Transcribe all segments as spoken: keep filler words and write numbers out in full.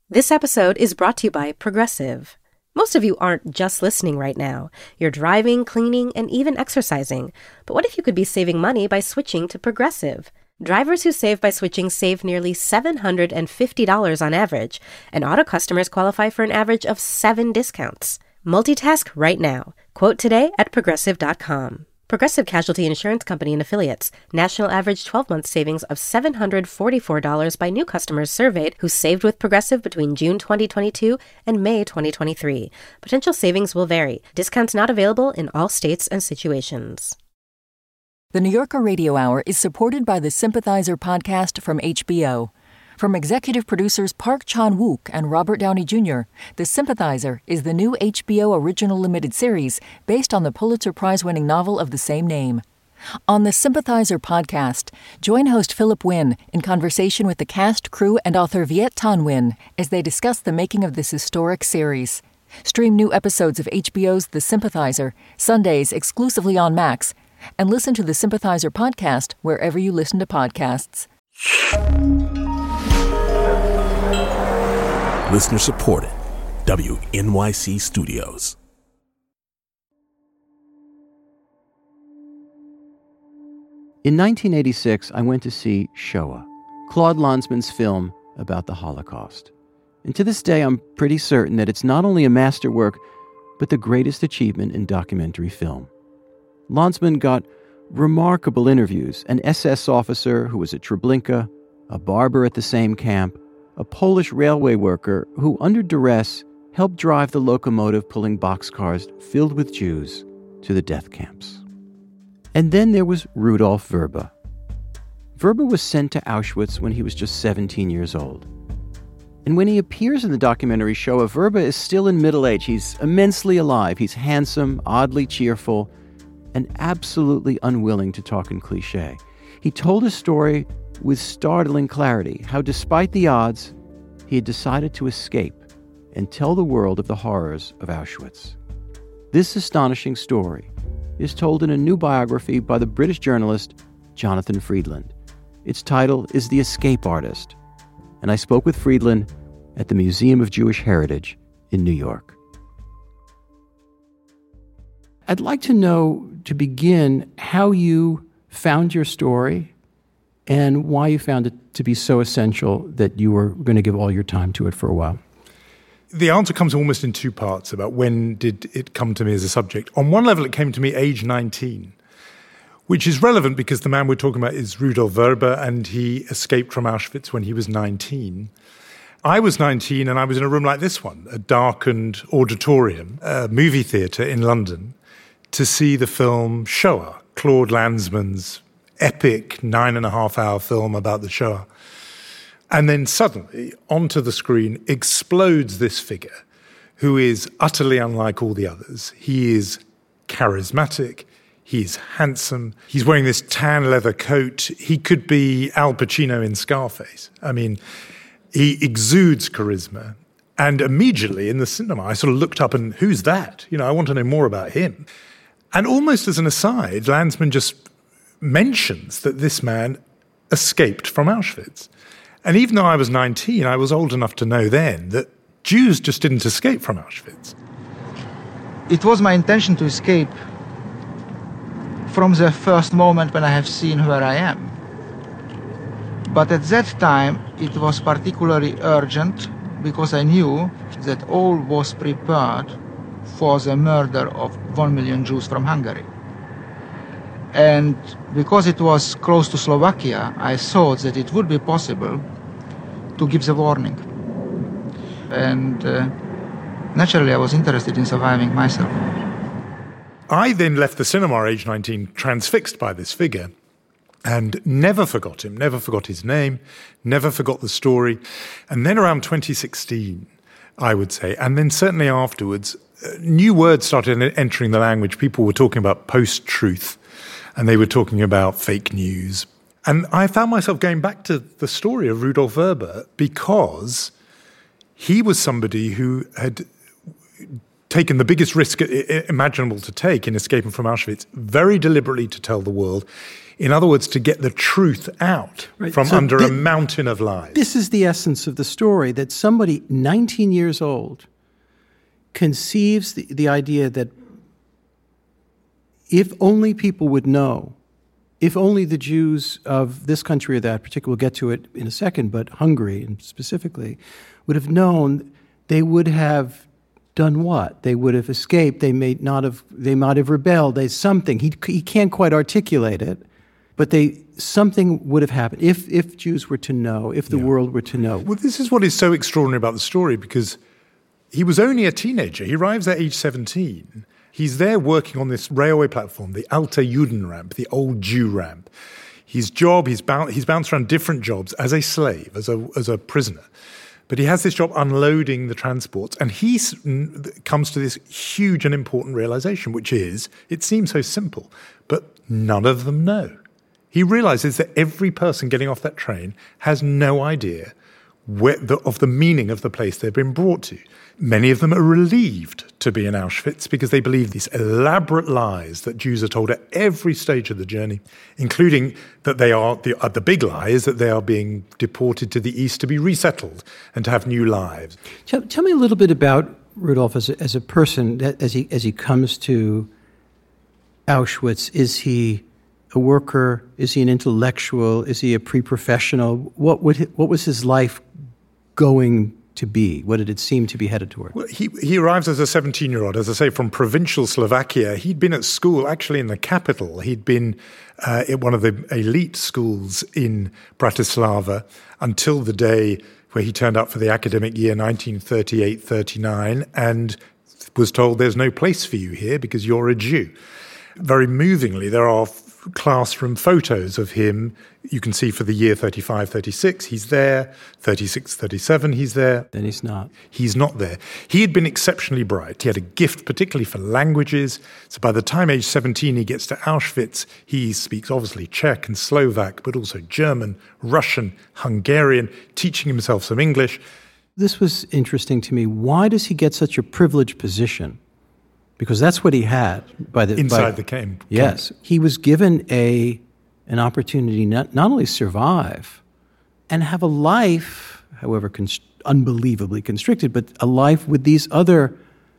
This episode is brought to you by Progressive. Most of you aren't just listening right now. You're driving, cleaning, and even exercising. But what if you could be saving money by switching to Progressive? Drivers who save by switching save nearly seven hundred fifty dollars on average, and auto customers qualify for an average of seven discounts. Multitask right now. Quote today at progressive dot com. Progressive Casualty Insurance Company and Affiliates. National average twelve-month savings of seven hundred forty-four dollars by new customers surveyed who saved with Progressive between June twenty twenty-two and May twenty twenty-three. Potential savings will vary. Discounts not available in all states and situations. The New Yorker Radio Hour is supported by the Sympathizer podcast from H B O. From executive producers Park Chan-wook and Robert Downey Junior, The Sympathizer is the new H B O original limited series based on the Pulitzer Prize-winning novel of the same name. On the Sympathizer podcast, join host Philip Wynn in conversation with the cast, crew, and author Viet Thanh Nguyen as they discuss the making of this historic series. Stream new episodes of H B O's The Sympathizer, Sundays exclusively on Max, and listen to the Sympathizer podcast wherever you listen to podcasts. Listener supported. W N Y C Studios. In nineteen eighty-six, I went to see Shoah, Claude Lanzmann's film about the Holocaust. And to this day, I'm pretty certain that it's not only a masterwork, but the greatest achievement in documentary film. Lanzmann got remarkable interviews, an S S officer who was at Treblinka, a barber at the same camp, a Polish railway worker who, under duress, helped drive the locomotive pulling boxcars filled with Jews to the death camps. And then there was Rudolf Vrba. Vrba was sent to Auschwitz when he was just seventeen years old. And when he appears in the documentary Shoah, Vrba is still in middle age. He's immensely alive. He's handsome, oddly cheerful, and absolutely unwilling to talk in cliché. He told his story with startling clarity, how despite the odds, he had decided to escape and tell the world of the horrors of Auschwitz. This astonishing story is told in a new biography by the British journalist Jonathan Freedland. Its title is The Escape Artist, and I spoke with Freedland at the Museum of Jewish Heritage in New York. I'd like to know, to begin, how you found your story and why you found it to be so essential that you were going to give all your time to it for a while. The answer comes almost in two parts about when did it come to me as a subject. On one level, it came to me age nineteen, which is relevant because the man we're talking about is Rudolf Vrba, and he escaped from Auschwitz when he was nineteen. I was nineteen, and I was in a room like this one, a darkened auditorium, a movie theatre in London, to see the film Shoah, Claude Lanzmann's epic nine and a half hour film about the Shoah. And then suddenly, onto the screen, explodes this figure who is utterly unlike all the others. He is charismatic. He's handsome. He's wearing this tan leather coat. He could be Al Pacino in Scarface. I mean, he exudes charisma. And immediately in the cinema, I sort of looked up and, who's that? You know, I want to know more about him. And almost as an aside, Lanzmann just mentions that this man escaped from Auschwitz. And even though I was nineteen, I was old enough to know then that Jews just didn't escape from Auschwitz. It was my intention to escape from the first moment when I have seen where I am. But at that time, it was particularly urgent because I knew that all was prepared for the murder of one million Jews from Hungary. And because it was close to Slovakia, I thought that it would be possible to give the warning. And uh, naturally, I was interested in surviving myself. I then left the cinema, age nineteen, transfixed by this figure, and never forgot him, never forgot his name, never forgot the story. And then around twenty sixteen, I would say, and then certainly afterwards, uh, new words started entering the language. People were talking about post-truth, and they were talking about fake news. And I found myself going back to the story of Rudolf Vrba because he was somebody who had taken the biggest risk imaginable to take in escaping from Auschwitz, very deliberately to tell the world. In other words, to get the truth out right. from so under th- a mountain of lies. This is the essence of the story, that somebody nineteen years old conceives the, the idea that if only people would know, if only the Jews of this country or that particular, we'll get to it in a second, but Hungary specifically, would have known, they would have done what? They would have escaped. They may not have. They might have rebelled. They something. He he can't quite articulate it, but they something would have happened if if Jews were to know, if the yeah. world were to know. Well, this is what is so extraordinary about the story, because he was only a teenager. He arrives at age seventeen. He's there working on this railway platform, the Alte Juden ramp, the old Jew ramp. His job, he's bound, he's bounced around different jobs as a slave, as a as a prisoner. But he has this job unloading the transports, and he comes to this huge and important realization, which is, it seems so simple, but none of them know. He realizes that every person getting off that train has no idea where the, of the meaning of the place they've been brought to. Many of them are relieved to be in Auschwitz because they believe these elaborate lies that Jews are told at every stage of the journey, including that they are, the, uh, the big lie is that they are being deported to the east to be resettled and to have new lives. Tell, tell me a little bit about Rudolf as a, as a person, as he, as he comes to Auschwitz. Is he a worker? Is he an intellectual? Is he a pre-professional? What would he, what was his life going to be? What did it seem to be headed toward? Well, he he arrives as a seventeen-year-old, as I say, from provincial Slovakia. He'd been at school, actually in the capital. He'd been uh, at one of the elite schools in Bratislava until the day where he turned up for the academic year nineteen thirty-eight thirty-nine and was told there's no place for you here because you're a Jew. Very movingly, there are classroom photos of him. You can see for the year thirty-five thirty-six, he's there. thirty-six thirty-seven, he's there. Then he's not. He's not there. He had been exceptionally bright. He had a gift, particularly for languages. So by the time age seventeen he gets to Auschwitz, he speaks obviously Czech and Slovak, but also German, Russian, Hungarian, teaching himself some English. This was interesting to me. Why does he get such a privileged position? Because that's what he had by the inside by, the camp. Yes, he was given a an opportunity not not only survive and have a life, however const- unbelievably constricted, but a life with these other.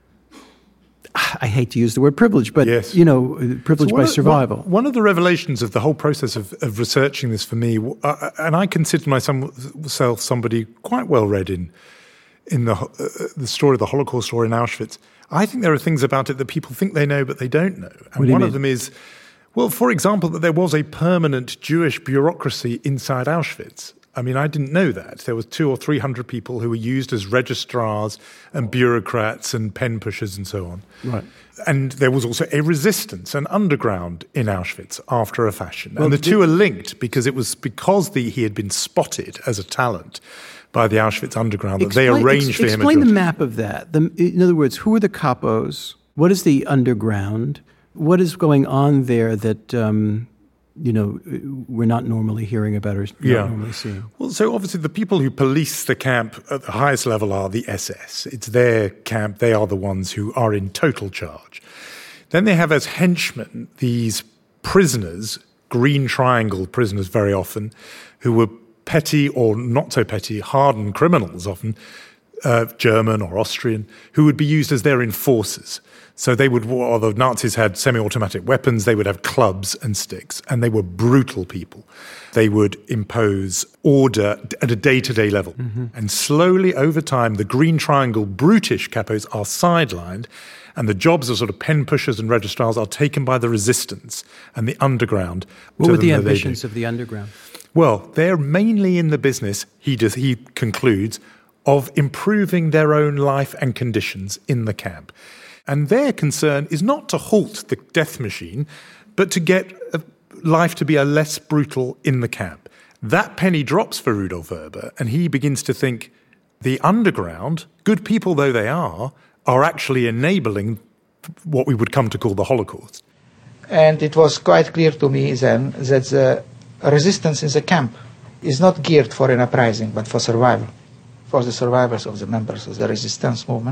I hate to use the word privilege, but yes. you know, privilege so by of, survival. One, one of the revelations of the whole process of, of researching this for me, uh, and I consider myself somebody quite well read in in the uh, the story of the Holocaust or in Auschwitz. I think there are things about it that people think they know, but they don't know. And one of them is, well, for example, that there was a permanent Jewish bureaucracy inside Auschwitz. I mean, I didn't know that. There was two or three hundred people who were used as registrars and bureaucrats and pen pushers and so on. Right. And there was also a resistance, an underground in Auschwitz after a fashion. Well, and the two are linked because it was because the, he had been spotted as a talent by the Auschwitz underground that explain, they arranged ex- for him. Explain the map of that. The, in other words, who are the capos? What is the underground? What is going on there that um, you know we're not normally hearing about or not yeah. normally seeing? Well, so obviously the people who police the camp at the highest level are the S S. It's their camp. They are the ones who are in total charge. Then they have as henchmen these prisoners, Green Triangle prisoners very often, who were petty or not so petty, hardened criminals often, uh, German or Austrian, who would be used as their enforcers. So they would, or the Nazis had semi-automatic weapons, they would have clubs and sticks, and they were brutal people. They would impose order at a day-to-day level. Mm-hmm. And slowly over time, the Green Triangle brutish capos are sidelined, and the jobs of sort of pen pushers and registrars are taken by the resistance and the underground. What were the ambitions of the underground? Well, they're mainly in the business, he does, he concludes, of improving their own life and conditions in the camp. And their concern is not to halt the death machine, but to get life to be a less brutal in the camp. That penny drops for Rudolf Vrbe, and he begins to think the underground, good people though they are, are actually enabling what we would come to call the Holocaust. And it was quite clear to me then that the resistance in the camp is not geared for an uprising, but for survival, for the survivors of the members of the resistance movement.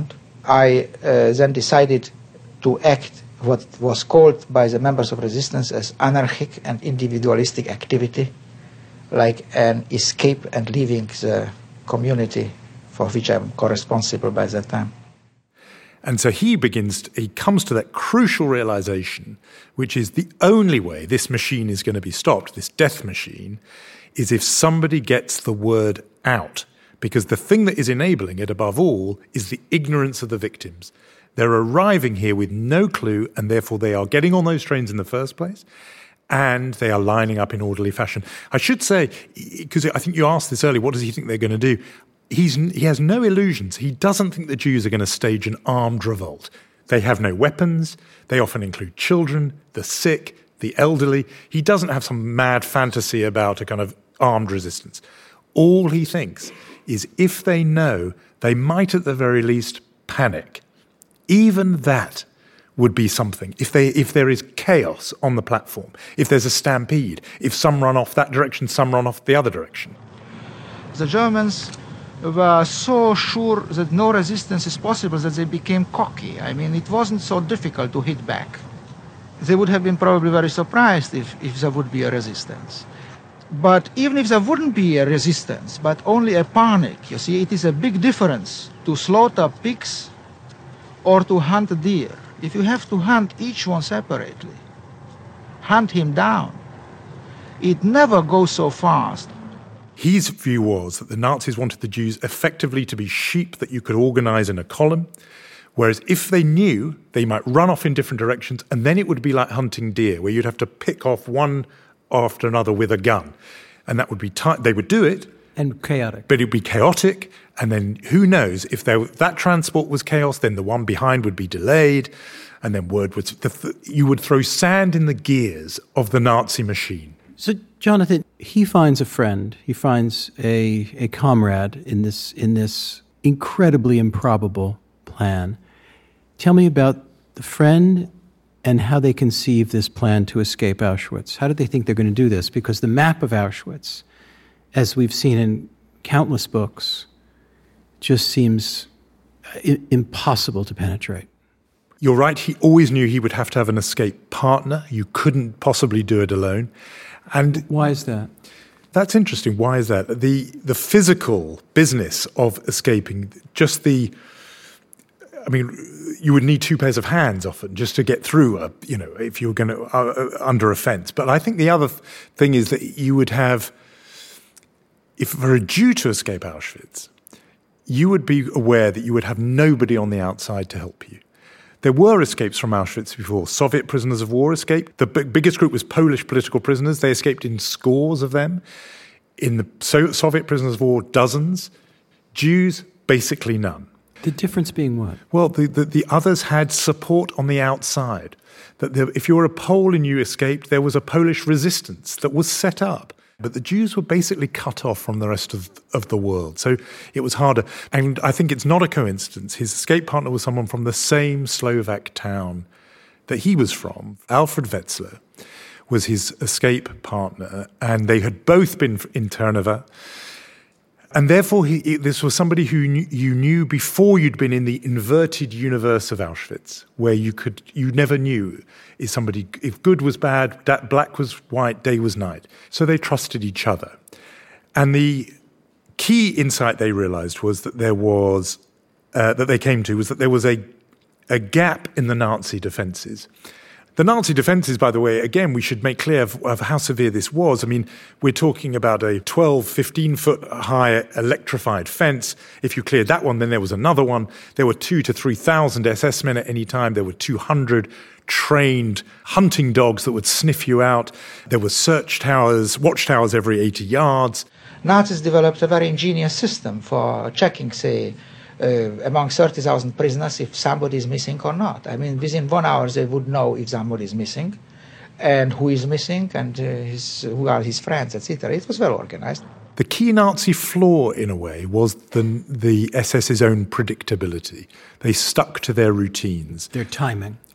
I uh, then decided to act what was called by the members of resistance as anarchic and individualistic activity, like an escape and leaving the community for which I'm co-responsible by that time. And so he begins, to, he comes to that crucial realization, which is the only way this machine is going to be stopped, this death machine, is if somebody gets the word out. Because the thing that is enabling it above all is the ignorance of the victims. They're arriving here with no clue, and therefore they are getting on those trains in the first place, and they are lining up in orderly fashion. I should say, because I think you asked this earlier, what does he think they're going to do? He's, he has no illusions. He doesn't think the Jews are going to stage an armed revolt. They have no weapons. They often include children, the sick, the elderly. He doesn't have some mad fantasy about a kind of armed resistance. All he thinks is if they know, they might at the very least panic. Even that would be something. If they, if there is chaos on the platform, if there's a stampede, if some run off that direction, some run off the other direction. The Germans were so sure that no resistance is possible that they became cocky. I mean, it wasn't so difficult to hit back. They would have been probably very surprised if, if there would be a resistance. But even if there wouldn't be a resistance, but only a panic, you see, it is a big difference to slaughter pigs or to hunt deer. If you have to hunt each one separately, hunt him down, it never goes so fast. His view was that the Nazis wanted the Jews effectively to be sheep that you could organize in a column, whereas if they knew, they might run off in different directions, and then it would be like hunting deer, where you'd have to pick off one after another with a gun. And that would be t- they would do it. And chaotic. But it would be chaotic, and then who knows, if there, that transport was chaos, then the one behind would be delayed, and then word would... The th- you would throw sand in the gears of the Nazi machine. So, Jonathan, he finds a friend, he finds a, a comrade in this in this incredibly improbable plan. Tell me about the friend and how they conceive this plan to escape Auschwitz. How did they think they're going to do this? Because the map of Auschwitz, as we've seen in countless books, just seems I- impossible to penetrate. You're right, he always knew he would have to have an escape partner. You couldn't possibly do it alone. And why is that? That's interesting. Why is that? The the physical business of escaping, just the, I mean, you would need two pairs of hands often just to get through, a, you know, if you were going to, uh, under a fence. But I think the other thing is that you would have, if for a Jew to escape Auschwitz, you would be aware that you would have nobody on the outside to help you. There were escapes from Auschwitz before. Soviet prisoners of war escaped. The b- biggest group was Polish political prisoners. They escaped in scores of them. In the so- Soviet prisoners of war, dozens. Jews, basically none. The difference being what? Well, the, the, the others had support on the outside. That there, if you were a Pole and you escaped, there was a Polish resistance that was set up. But the Jews were basically cut off from the rest of, of the world. So it was harder. And I think it's not a coincidence. His escape partner was someone from the same Slovak town that he was from. Alfred Wetzler was his escape partner, and they had both been in Trnava. And therefore, he, this was somebody who knew, you knew before you'd been in the inverted universe of Auschwitz, where you could you never knew is somebody if good was bad, that black was white, day was night. So they trusted each other, and the key insight they realized was that there was uh, that they came to was that there was a a gap in the Nazi defenses. The Nazi defences, by the way, again, we should make clear of, of how severe this was. I mean, we're talking about a twelve, fifteen-foot high electrified fence. If you cleared that one, then there was another one. There were two to three thousand S S men at any time. There were two hundred trained hunting dogs that would sniff you out. There were search towers, watchtowers every eighty yards. Nazis developed a very ingenious system for checking, say, Uh, among thirty thousand prisoners if somebody is missing or not. I mean, within one hour they would know if somebody is missing and who is missing and uh, his, who are his friends, et cetera. It was well organized. The key Nazi flaw, in a way, was the, the S S's own predictability. They stuck to their routines. Their timing.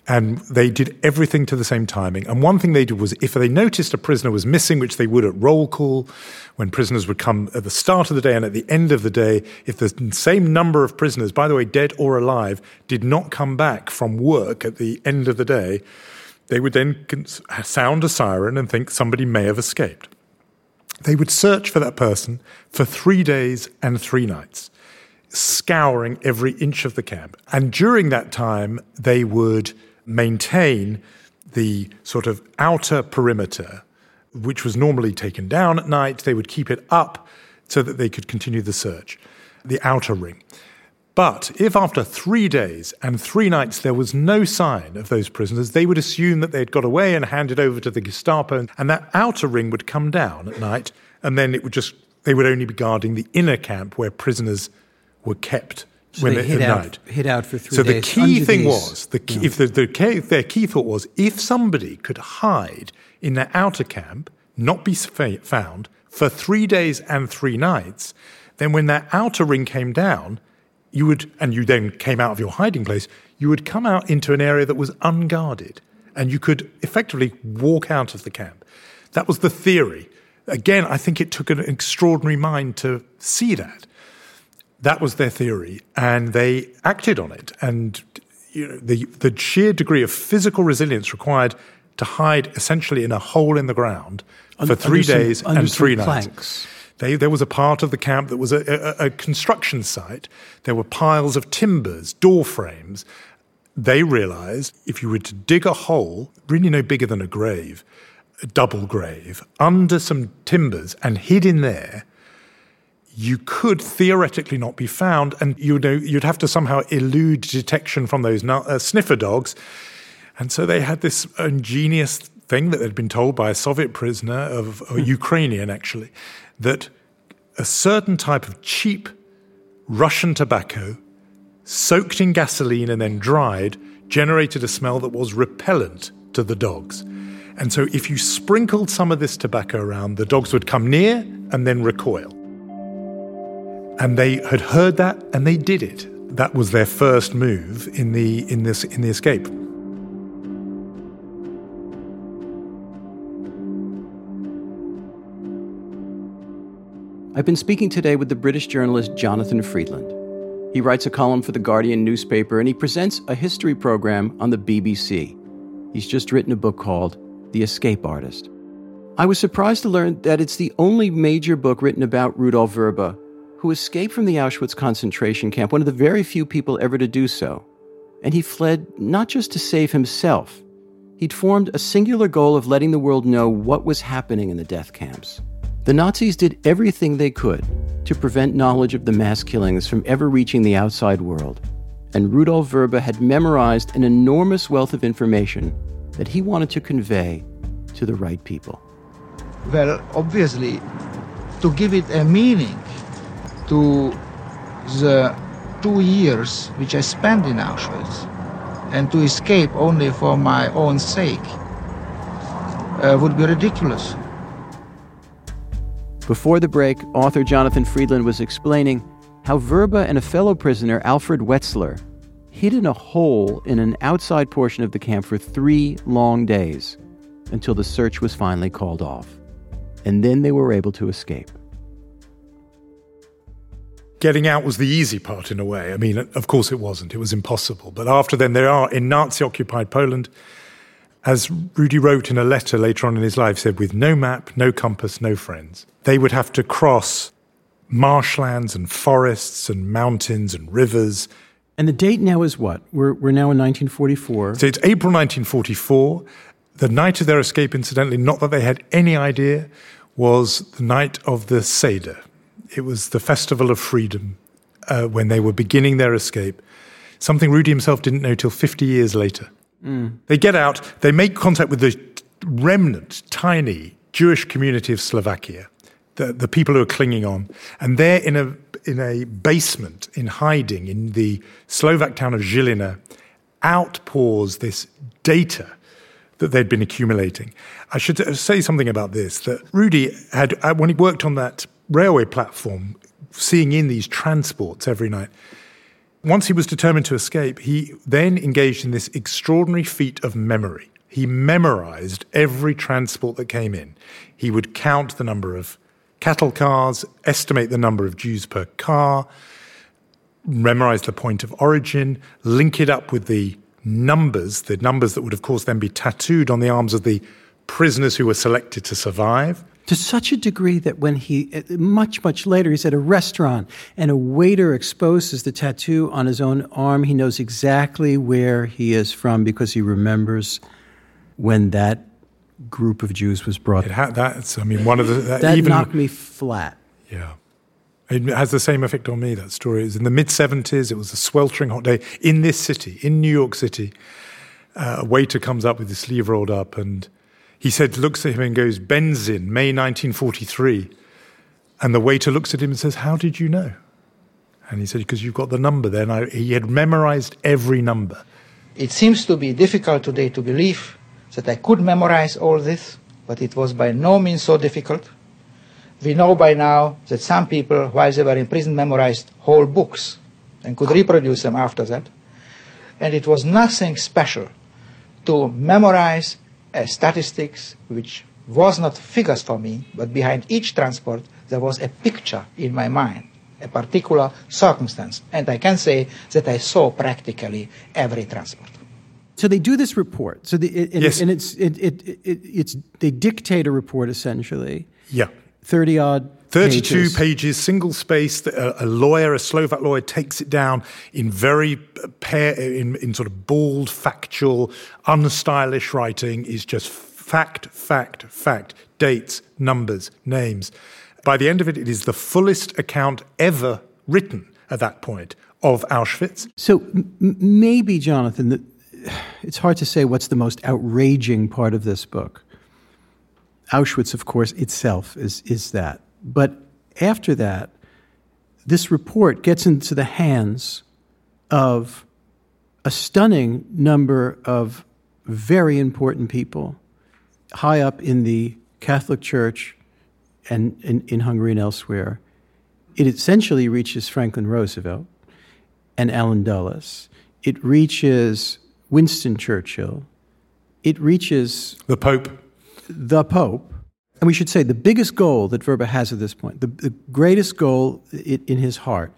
And they did everything to the same timing. And one thing they did was if they noticed a prisoner was missing, which they would at roll call, when prisoners would come at the start of the day and at the end of the day, if the same number of prisoners, by the way, dead or alive, did not come back from work at the end of the day, they would then sound a siren and think somebody may have escaped. They would search for that person for three days and three nights, scouring every inch of the camp. And during that time, they would maintain the sort of outer perimeter, which was normally taken down at night. They would keep it up so that they could continue the search, the outer ring. But if after three days and three nights there was no sign of those prisoners, they would assume that they'd got away and handed over to the Gestapo, and that outer ring would come down at night, and then it would just they would only be guarding the inner camp where prisoners were kept. So when they they hid at out, night. hid out for three so days. So the key under thing these, was, the key, yeah. if the, the key, their key thought was, if somebody could hide in their outer camp, not be found, for three days and three nights, then when that outer ring came down, you would, and you then came out of your hiding place, you would come out into an area that was unguarded, and you could effectively walk out of the camp. That was the theory. Again, I think it took an extraordinary mind to see that. That was their theory, and they acted on it. And you know, the the sheer degree of physical resilience required to hide essentially in a hole in the ground for three some, days and three nights. Planks. They, there was a part of the camp that was a, a, a construction site. There were piles of timbers, door frames. They realized if you were to dig a hole, really no bigger than a grave, a double grave, under some timbers and hid in there, you could theoretically not be found, and you know, you'd have to somehow elude detection from those uh, sniffer dogs. And so they had this ingenious thing that had been told by a Soviet prisoner, of a Ukrainian actually, that a certain type of cheap Russian tobacco, soaked in gasoline and then dried, generated a smell that was repellent to the dogs. And so if you sprinkled some of this tobacco around, the dogs would come near and then recoil. And they had heard that, and they did it. That was their first move in the in this in the escape. I've been speaking today with the British journalist Jonathan Freedland. He writes a column for The Guardian newspaper, and he presents a history program on the B B C. He's just written a book called The Escape Artist. I was surprised to learn that it's the only major book written about Rudolf Vrba, who escaped from the Auschwitz concentration camp, one of the very few people ever to do so. And he fled not just to save himself. He'd formed a singular goal of letting the world know what was happening in the death camps. The Nazis did everything they could to prevent knowledge of the mass killings from ever reaching the outside world. And Rudolf Vrba had memorized an enormous wealth of information that he wanted to convey to the right people. Well, obviously, to give it a meaning to the two years which I spent in Auschwitz, and to escape only for my own sake uh, would be ridiculous. Before the break, author Jonathan Freedland was explaining how Vrba and a fellow prisoner, Alfred Wetzler, hid in a hole in an outside portion of the camp for three long days until the search was finally called off. And then they were able to escape. Getting out was the easy part in a way. I mean, of course it wasn't. It was impossible. But after then, there are, in Nazi-occupied Poland, as Rudy wrote in a letter later on in his life, said, with no map, no compass, no friends. They would have to cross marshlands and forests and mountains and rivers. And the date now is what? We're we're now in nineteen forty-four. So it's April nineteen forty-four. The night of their escape, incidentally, not that they had any idea, was the night of the Seder. It was the Festival of Freedom uh, when they were beginning their escape, something Rudy himself didn't know till fifty years later. Mm. They get out, they make contact with the remnant, tiny Jewish community of Slovakia, the, the people who are clinging on, and they're in a in a basement, in hiding, in the Slovak town of Žilina, outpours this data that they'd been accumulating. I should say something about this, that Rudy had, when he worked on that railway platform, seeing in these transports every night, Once he was determined to escape, he then engaged in this extraordinary feat of memory. He memorized every transport that came in. He would count the number of cattle cars, estimate the number of Jews per car, memorize the point of origin, link it up with the numbers, the numbers that would, of course, then be tattooed on the arms of the prisoners who were selected to survive. To such a degree that when he, much, much later, he's at a restaurant and a waiter exposes the tattoo on his own arm, he knows exactly where he is from because he remembers when that group of Jews was brought. It had, that's, I mean, one of the... That, that even, knocked me flat. Yeah. It has the same effect on me, that story. It was in the mid-seventies. It was a sweltering hot day in this city, in New York City. Uh, a waiter comes up with his sleeve rolled up and he said, looks at him and goes, Benzin, May nineteen forty-three. And the waiter looks at him and says, how did you know? And he said, because you've got the number there. And I, he had memorized every number. It seems to be difficult today to believe that I could memorize all this, but it was by no means so difficult. We know by now that some people, while they were in prison, memorized whole books and could reproduce them after that. And it was nothing special to memorize a statistics which was not figures for me, but behind each transport there was a picture in my mind, a particular circumstance. And I can say that I saw practically every transport. So they do this report. So the, it, and, yes. and it's it, it, it it's they dictate a report essentially. Yeah. thirty odd thirty-two pages, pages single spaced. A, a lawyer, a Slovak lawyer, takes it down in very pair, in, in sort of bald, factual, unstylish writing. Is just fact, fact, fact, dates, numbers, names. By the end of it, it is the fullest account ever written at that point of Auschwitz. So m- maybe, Jonathan, the, it's hard to say what's the most outraging part of this book. Auschwitz, of course, itself is is that. But after that, this report gets into the hands of a stunning number of very important people high up in the Catholic Church and in, in Hungary and elsewhere. It essentially reaches Franklin Roosevelt and Allen Dulles. It reaches Winston Churchill. It reaches... The Pope. The Pope. And we should say the biggest goal that Vrba has at this point, the, the greatest goal in, in his heart,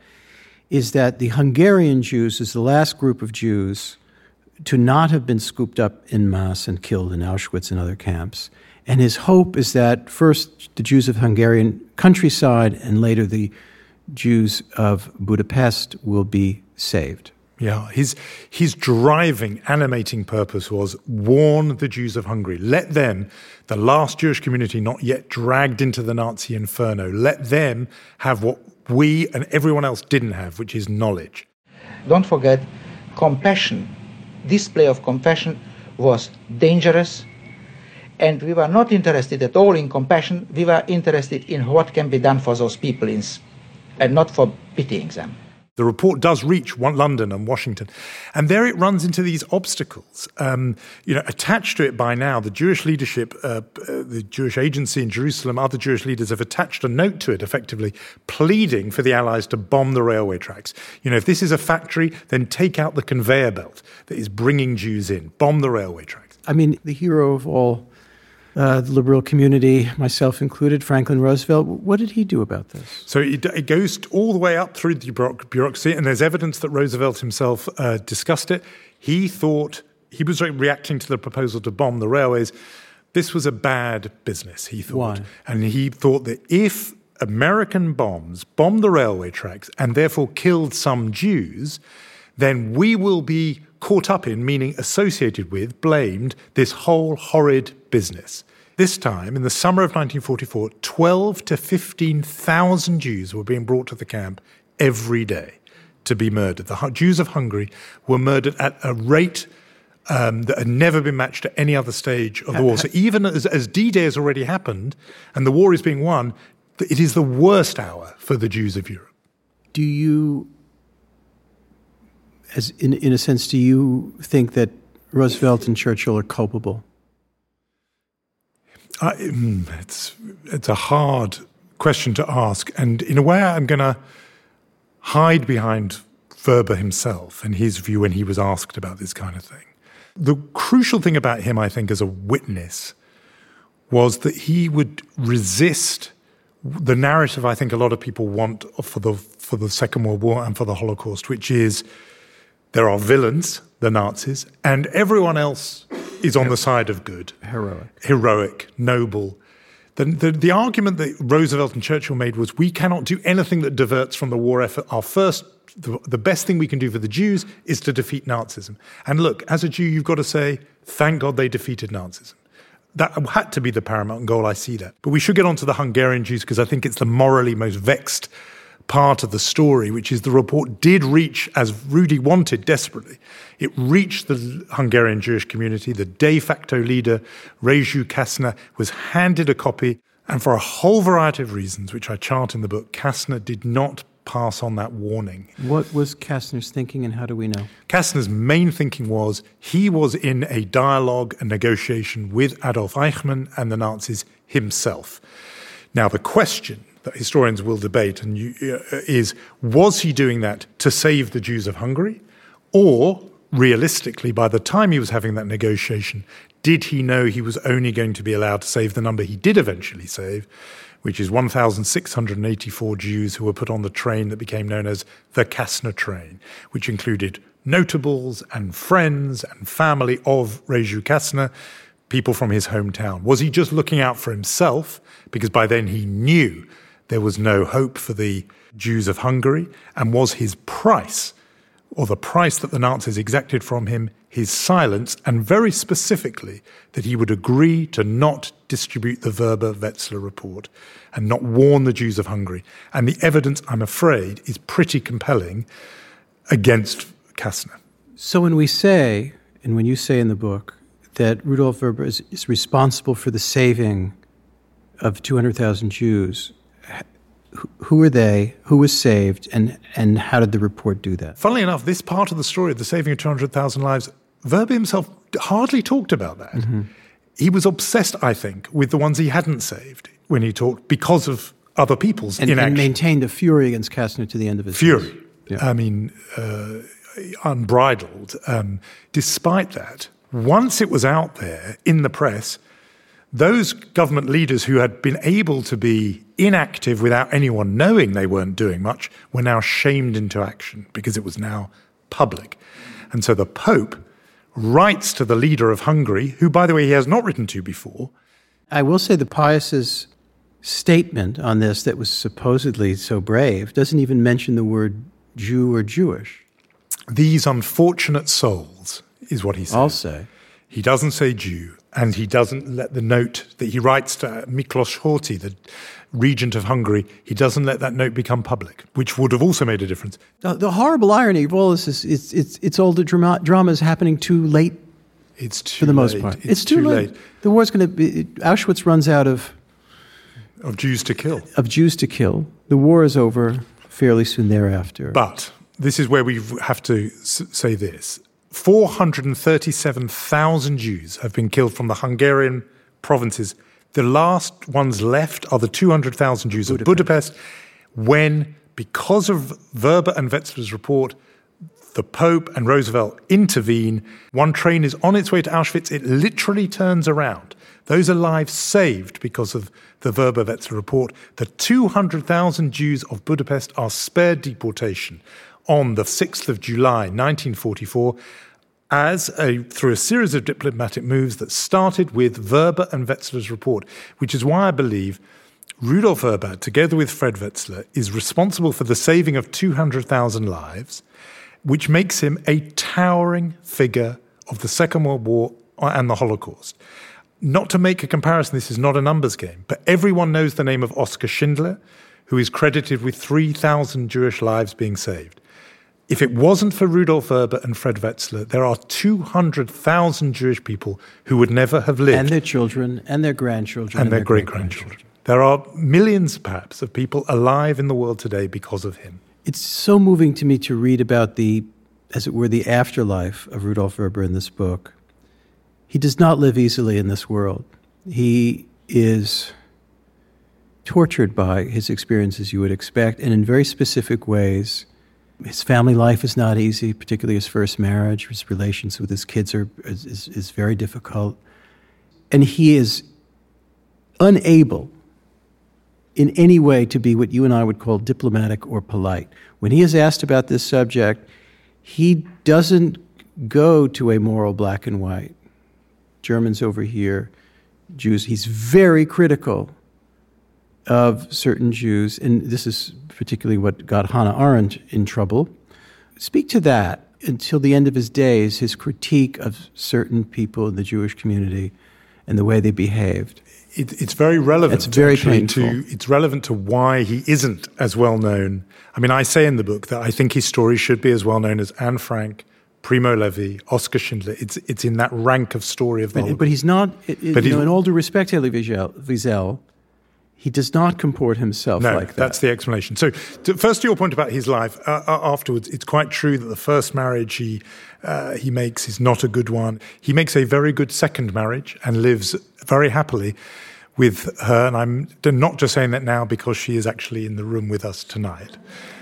is that the Hungarian Jews is the last group of Jews to not have been scooped up en masse and killed in Auschwitz and other camps. And his hope is that first the Jews of Hungarian countryside and later the Jews of Budapest will be saved. Yeah, his his driving, animating purpose was warn the Jews of Hungary. Let them, the last Jewish community not yet dragged into the Nazi inferno, let them have what we and everyone else didn't have, which is knowledge. Don't forget, compassion, display of compassion was dangerous, and we were not interested at all in compassion. We were interested in what can be done for those people in, and not for pitying them. The report does reach one, London and Washington, and there it runs into these obstacles. Um, you know, attached to it by now, the Jewish leadership, uh, uh, the Jewish agency in Jerusalem, other Jewish leaders have attached a note to it, effectively pleading for the Allies to bomb the railway tracks. You know, if this is a factory, then take out the conveyor belt that is bringing Jews in. Bomb the railway tracks. I mean, the hero of all Uh, the liberal community, myself included, Franklin Roosevelt. What did he do about this? So it, it goes all the way up through the bureaucracy, and there's evidence that Roosevelt himself uh, discussed it. He thought, he was reacting to the proposal to bomb the railways. This was a bad business, he thought. Why? And he thought that if American bombs bombed the railway tracks and therefore killed some Jews, then we will be caught up in, meaning associated with, blamed, this whole horrid business. This time, in the summer of nineteen forty-four, twelve to fifteen thousand Jews were being brought to the camp every day to be murdered. The Jews of Hungary were murdered at a rate um, that had never been matched at any other stage of the war. So even as, as D-Day has already happened and the war is being won, it is the worst hour for the Jews of Europe. Do you, as in, in a sense, do you think that Roosevelt and Churchill are culpable? I, it's it's a hard question to ask, and in a way I'm going to hide behind Werber himself and his view when he was asked about this kind of thing. The crucial thing about him, I think, as a witness was that he would resist the narrative I think a lot of people want for the for the Second World War and for the Holocaust, which is there are villains, the Nazis, and everyone else is on the side of good. Heroic. Heroic, noble. The, the, the argument that Roosevelt and Churchill made was we cannot do anything that diverts from the war effort. Our first, the, the best thing we can do for the Jews is to defeat Nazism. And look, as a Jew, you've got to say, thank God they defeated Nazism. That had to be the paramount goal, I see that. But we should get on to the Hungarian Jews because I think it's the morally most vexed part of the story, which is the report did reach, as Rudy wanted desperately, it reached the Hungarian Jewish community. The de facto leader, Rezső Kastner, was handed a copy, and for a whole variety of reasons, which I chart in the book, Kastner did not pass on that warning. What was Kastner's thinking, and how do we know? Kastner's main thinking was he was in a dialogue, a negotiation with Adolf Eichmann and the Nazis himself. Now, the question that historians will debate and you, uh, is, was he doing that to save the Jews of Hungary? Or, realistically, by the time he was having that negotiation, did he know he was only going to be allowed to save the number he did eventually save, which is one thousand six hundred eighty-four Jews who were put on the train that became known as the Kastner train, which included notables and friends and family of Rezső Kastner, people from his hometown. Was he just looking out for himself? Because by then he knew there was no hope for the Jews of Hungary. And was his price, or the price that the Nazis exacted from him, his silence, and very specifically that he would agree to not distribute the Werber-Wetzler report and not warn the Jews of Hungary. And the evidence, I'm afraid, is pretty compelling against Kastner. So when we say, and when you say in the book, that Rudolf Werber is, is responsible for the saving of two hundred thousand Jews, who are they, who was saved, and, and how did the report do that? Funnily enough, this part of the story of the saving of two hundred thousand lives, Werber himself hardly talked about that. Mm-hmm. He was obsessed, I think, with the ones he hadn't saved when he talked because of other people's and, inaction. And maintained a fury against Kastner to the end of his Fury. days. Yeah. I mean, uh, unbridled. Um, despite that, once it was out there in the press, those government leaders who had been able to be inactive without anyone knowing they weren't doing much were now shamed into action because it was now public. And so the Pope writes to the leader of Hungary, who, by the way, he has not written to before. I will say the Pius's statement on this that was supposedly so brave doesn't even mention the word Jew or Jewish. These unfortunate souls is what he says. I'll say. He doesn't say Jew, and he doesn't let the note that he writes to Miklos Horthy, the regent of Hungary, he doesn't let that note become public, which would have also made a difference. The, the horrible irony of all this is it's, it's, it's all the drama, drama is happening too late. It's too for the most late. part. It's, it's too, too late. late. The war's going to be, Auschwitz runs out of... Of Jews to kill. Of Jews to kill. The war is over fairly soon thereafter. But this is where we have to s- say this. four hundred thirty-seven thousand Jews have been killed from the Hungarian provinces. The last ones left are the two hundred thousand Jews Budapest. of Budapest, when, because of Werber and Wetzler's report, the Pope and Roosevelt intervene. One train is on its way to Auschwitz. It literally turns around. Those are lives saved because of the Werber-Wetzler report. The two hundred thousand Jews of Budapest are spared deportation on the sixth of July, nineteen forty-four, as a, through a series of diplomatic moves that started with Werber and Wetzler's report, which is why I believe Rudolf Werber, together with Fred Wetzler, is responsible for the saving of two hundred thousand lives, which makes him a towering figure of the Second World War and the Holocaust. Not to make a comparison, this is not a numbers game, but everyone knows the name of Oskar Schindler, who is credited with three thousand Jewish lives being saved. If it wasn't for Rudolf Werber and Fred Wetzler, there are two hundred thousand Jewish people who would never have lived. And their children, and their grandchildren. And, and their, their great-grandchildren. There are millions, perhaps, of people alive in the world today because of him. It's so moving to me to read about the, as it were, the afterlife of Rudolf Werber in this book. He does not live easily in this world. He is tortured by his experiences, you would expect, and in very specific ways, His family life is not easy, particularly his first marriage. His relations with his kids are is, is, is very difficult. And he is unable in any way to be what you and I would call diplomatic or polite. When he is asked about this subject, he doesn't go to a moral black and white. Germans over here, Jews. He's very critical of certain Jews, and this is particularly what got Hannah Arendt in trouble. Speak to that. Until the end of his days, his critique of certain people in the Jewish community and the way they behaved. It, it's very relevant. It's very actually painful. To, it's relevant to why he isn't as well known. I mean, I say in the book that I think his story should be as well known as Anne Frank, Primo Levi, Oskar Schindler. It's it's in that rank of story of the but, whole. But he's not. It, but you know, in all due respect, Elie Wiesel, Wiesel, he does not comport himself no, like that. That's the explanation. So, to, first to your point about his life, uh, afterwards, it's quite true that the first marriage he uh, he makes is not a good one. He makes a very good second marriage and lives very happily with her. And I'm not just saying that now because she is actually in the room with us tonight.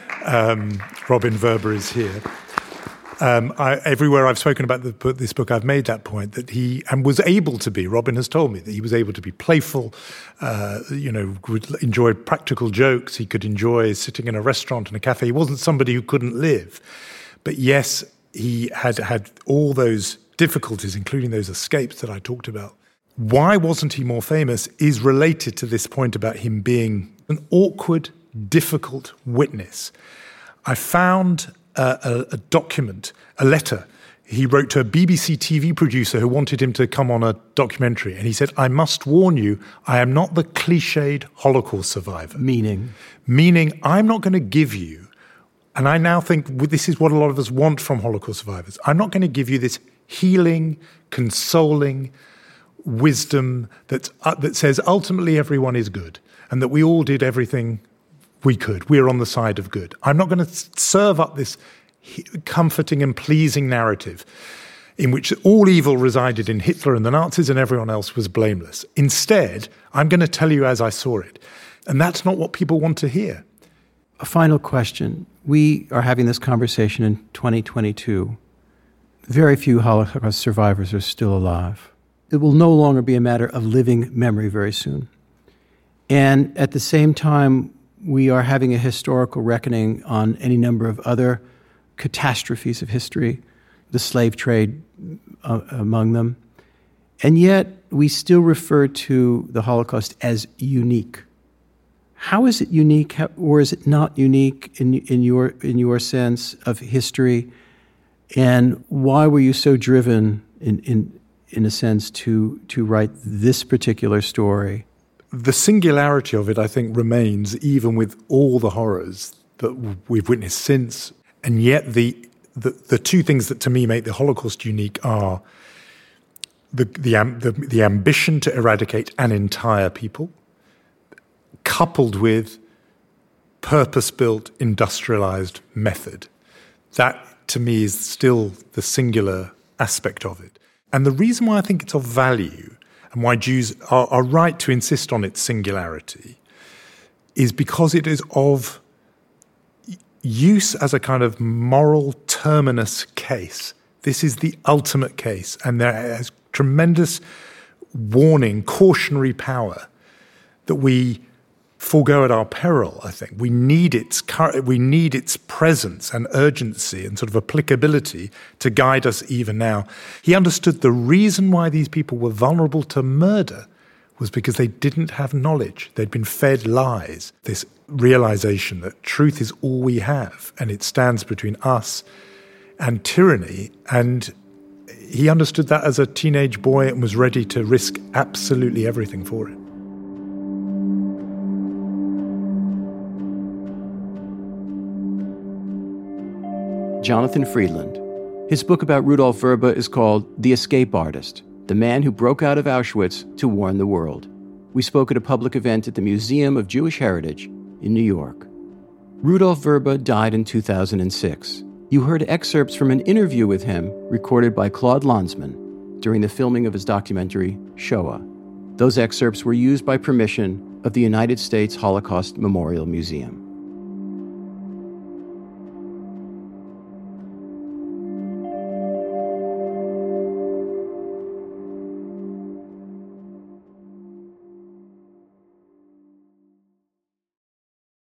Um, Robin Werber is here. Um, I, everywhere I've spoken about the, this book, I've made that point that he and was able to be. Robin has told me that he was able to be playful. Uh, you know, would enjoy practical jokes. He could enjoy sitting in a restaurant and a cafe. He wasn't somebody who couldn't live, but yes, he had had all those difficulties, including those escapes that I talked about. Why wasn't he more famous is related to this point about him being an awkward, difficult witness. I found a, a document, a letter he wrote to a B B C T V producer who wanted him to come on a documentary. And he said, I must warn you, I am not the cliched Holocaust survivor. Meaning? Meaning, I'm not going to give you, and I now think this is what a lot of us want from Holocaust survivors, I'm not going to give you this healing, consoling wisdom that's, uh, that says ultimately everyone is good and that we all did everything we could. We're on the side of good. I'm not going to serve up this comforting and pleasing narrative in which all evil resided in Hitler and the Nazis and everyone else was blameless. Instead, I'm going to tell you as I saw it. And that's not what people want to hear. A final question. We are having this conversation in twenty twenty-two. Very few Holocaust survivors are still alive. It will no longer be a matter of living memory very soon. And at the same time, we are having a historical reckoning on any number of other catastrophes of history, the slave trade uh, among them. And yet, we still refer to the Holocaust as unique. How is it unique, how, or is it not unique in, in, your, in your sense of history? And why were you so driven, in, in, in a sense, to, to write this particular story? The singularity of it, I think, remains even with all the horrors that we've witnessed since. And yet the the, the two things that to me make the Holocaust unique are the the, the the ambition to eradicate an entire people, coupled with purpose-built, industrialized method. That, to me, is still the singular aspect of it. And the reason why I think it's of value and why Jews are, are right to insist on its singularity is because it is of use as a kind of moral terminus case. This is the ultimate case, and there has tremendous warning, cautionary power that we forego at our peril, I think. We need its we need its presence and urgency and sort of applicability to guide us even now. He understood the reason why these people were vulnerable to murder was because they didn't have knowledge. They'd been fed lies. This realization that truth is all we have and it stands between us and tyranny. And he understood that as a teenage boy and was ready to risk absolutely everything for it. Jonathan Freedland. His book about Rudolf Verba is called The Escape Artist, the man who broke out of Auschwitz to warn the world. We spoke at a public event at the Museum of Jewish Heritage in New York. Rudolf Verba died in two thousand six. You heard excerpts from an interview with him recorded by Claude Lanzmann during the filming of his documentary, Shoah. Those excerpts were used by permission of the United States Holocaust Memorial Museum.